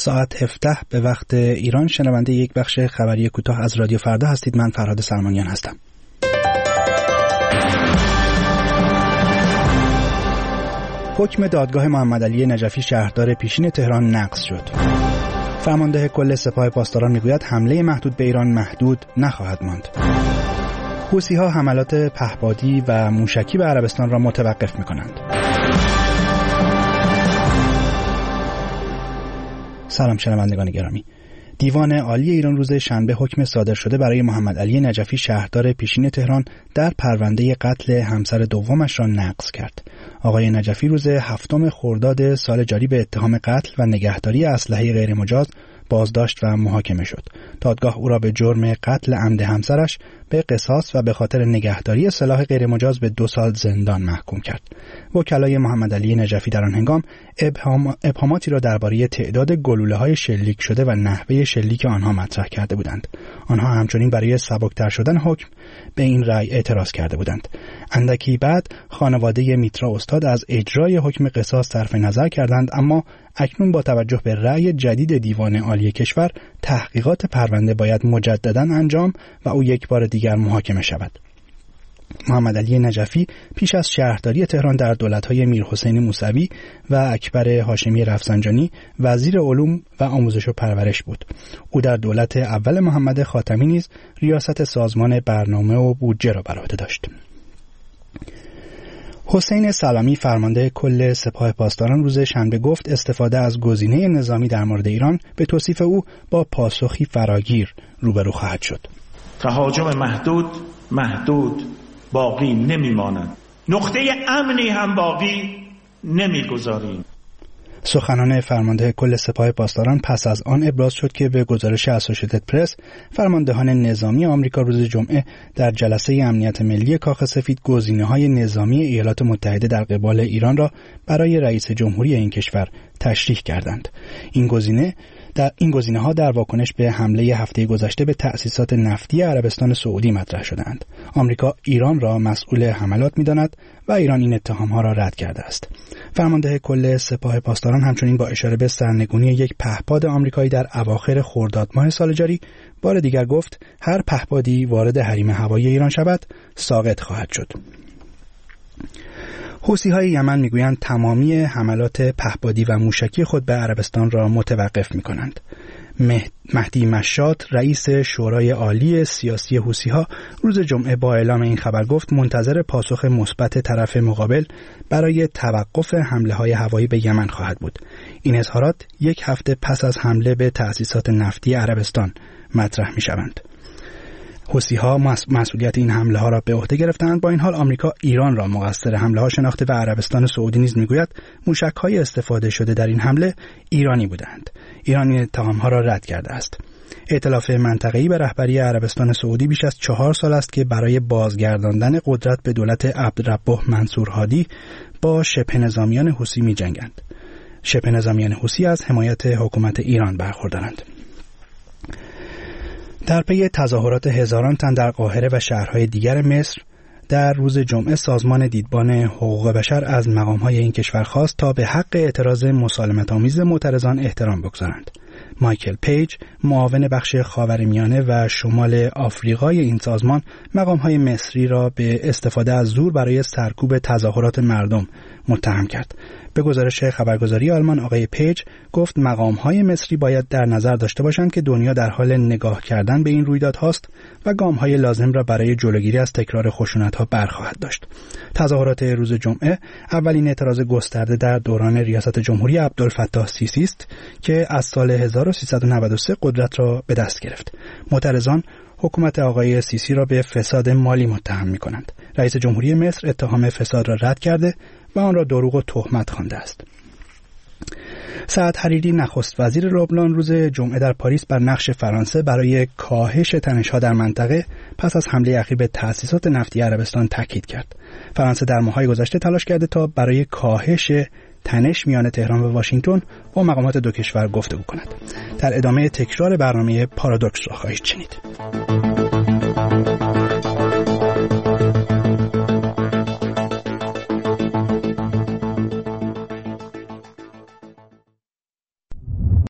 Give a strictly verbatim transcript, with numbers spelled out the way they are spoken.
ساعت هفده به وقت ایران. شنونده یک بخش خبری کوتاه از رادیو فردا هستید. من فرهاد سلمانیان هستم. حکم دادگاه محمدعلی نجفی شهردار پیشین تهران نقض شد. فرمانده کل سپاه پاسداران میگوید حمله محدود به ایران محدود نخواهد ماند. حوثی‌ها حملات پهپادی و موشکی به عربستان را متوقف می‌کنند. سلام شنوندگان گرامی. دیوان عالی ایران روز شنبه حکم صادر شده برای محمدعلی نجفی شهردار پیشین تهران در پرونده قتل همسر دومش را نقض کرد. آقای نجفی روز هفتم خرداد سال جاری به اتهام قتل و نگهداری اسلحه غیر مجاز بازداشت و محاکمه شد. دادگاه او را به جرم قتل عمد همسرش به قصاص و به خاطر نگهداری سلاح غیر مجاز به دو سال زندان محکوم کرد. وکلای محمدعلی نجفی در آن هنگام ابهام، ابهاماتی را درباره تعداد گلوله‌های شلیک شده و نحوه شلیک آنها مطرح کرده بودند. آنها همچنین برای سبکتر شدن حکم به این رأی اعتراض کرده بودند. اندکی بعد خانواده میترا استاد از اجرای حکم قصاص صرف نظر کردند، اما اکنون با توجه به رأی جدید دیوان عالی کشور تحقیقات پرونده باید مجددا انجام و او یک بار دیگر محاکمه شود. محمدعلی نجفی پیش از شهرداری تهران در دولت‌های میرحسین موسوی و اکبر هاشمی رفسنجانی وزیر علوم و آموزش و پرورش بود. او در دولت اول محمد خاتمی نیز ریاست سازمان برنامه و بودجه را بر عهده داشت. حسین سلامی فرمانده کل سپاه پاسداران روز شنبه گفت استفاده از گزینه نظامی در مورد ایران به توصیف او با پاسخی فراگیر روبرو خواهد شد. تهاجم محدود محدود باقی نمیماند. نقطه امنی هم باقی نمیگذاریم. سخنان فرمانده کل سپاه پاسداران پس از آن ابراز شد که به گزارش اسوسییتد پرس فرماندهان نظامی آمریکا روز جمعه در جلسه امنیت ملی کاخ سفید گزینه‌های نظامی ایالات متحده در قبال ایران را برای رئیس جمهوری این کشور تشریح کردند. این گزینه در این گزینه‌ها در واکنش به حمله هفته گذشته به تأسیسات نفتی عربستان سعودی مطرح شدند. آمریکا ایران را مسئول حملات می‌داند و ایران این اتهام‌ها را رد کرده است. فرمانده کل سپاه پاسداران همچنین با اشاره به سرنگونی یک پهپاد آمریکایی در اواخر خرداد ماه سال جاری بار دیگر گفت هر پهپادی وارد حریم هوایی ایران شود ساقط خواهد شد. حوثی‌های یمن میگویند تمامی حملات پهپادی و موشکی خود به عربستان را متوقف می‌کنند. مهدی مشات رئیس شورای عالی سیاسی حوثی‌ها روز جمعه با اعلام این خبر گفت منتظر پاسخ مثبت طرف مقابل برای توقف حمله‌های هوایی به یمن خواهد بود. این اظهارات یک هفته پس از حمله به تأسیسات نفتی عربستان مطرح می‌شوند. حوثی‌ها مسئولیت این حمله ها را به عهده گرفتند. با این حال آمریکا ایران را مقصر حمله ها شناخته و عربستان سعودی نیز میگوید موشک‌های استفاده شده در این حمله ایرانی بودند. ایران این اتهام‌ها را رد کرده است. ائتلاف منطقه‌ای به رهبری عربستان سعودی بیش از چهار سال است که برای بازگرداندن قدرت به دولت عبدالربه منصور هادی با شبه نظامیان حوثی می‌جنگند. شبه نظامیان حوثی از حمایت حکومت ایران برخوردارند. در پی تظاهرات هزاران تن در قاهره و شهرهای دیگر مصر در روز جمعه سازمان دیدبان حقوق بشر از مقام‌های این کشور خواست تا به حق اعتراض مسالمت‌آمیز معترضان احترام بگذارند. مایکل پیج معاون بخش خاورمیانه و شمال آفریقای این سازمان مقام‌های مصری را به استفاده از زور برای سرکوب تظاهرات مردم متهم کرد. به گزارش خبرگزاری آلمان آقای پیج گفت مقام‌های مصری باید در نظر داشته باشند که دنیا در حال نگاه کردن به این رویدادهاست و گام‌های لازم را برای جلوگیری از تکرار خشونت‌ها برخواهد داشت. تظاهرات روز جمعه اولین اعتراض گسترده در دوران ریاست جمهوری عبدالفتاح سیسی است که از سال هزار و سیصد و نود و سه قدرت را به دست گرفت. معترضان حکومت آقای سیسی را به فساد مالی متهم می‌کنند. رئیس جمهوری مصر اتهام فساد را رد کرده و آن را دروغ و تهمت خوانده است. سعد حریری نخست وزیر لبنان روز جمعه در پاریس بر نقش فرانسه برای کاهش تنش‌ها در منطقه پس از حمله اخیر به تأسیسات نفتی عربستان تاکید کرد. فرانسه در ماه‌های گذشته تلاش کرده تا برای کاهش تنش میان تهران و واشنگتن با مقامات دو کشور گفتگو کند. در ادامه تکرار برنامه پارادوکس را خواهید شنید.